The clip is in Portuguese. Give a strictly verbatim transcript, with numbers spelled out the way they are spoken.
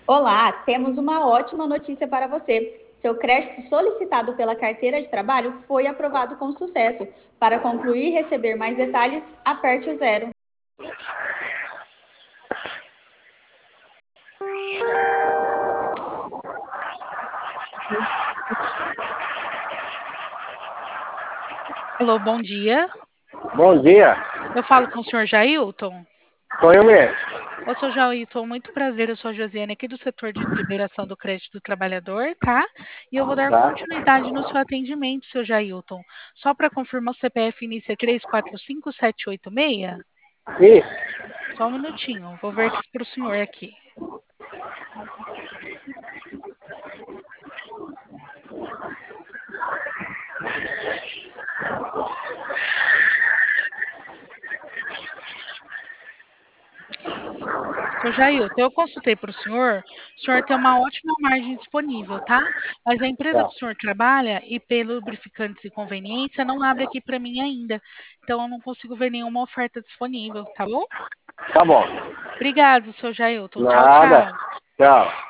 Olá, temos uma ótima notícia para você. Seu crédito solicitado pela carteira de trabalho foi aprovado com sucesso. Para concluir e receber mais detalhes, aperte o zero. Alô, bom dia. Bom dia, Eu falo com o senhor Jailton. sou eu mesmo. Ô, senhor Jailton, muito prazer. Eu sou a Josiane, aqui do setor de liberação do crédito do trabalhador, tá? E eu vou dar Tá? continuidade no seu atendimento, seu Jailton. Só para confirmar, o C P F inicia três quatro cinco sete oito seis? Isso, Só um minutinho, vou ver para o senhor aqui. Seu Jailton, eu consultei para o senhor, o senhor tem uma ótima margem disponível, tá? Mas a empresa tá. que o senhor trabalha, I P Lubrificantes e Conveniência, não abre aqui para mim ainda. Então, eu não consigo ver nenhuma oferta disponível, tá bom? Tá bom. Obrigado, seu Jailton. Tchau, Nada. tchau. Tchau.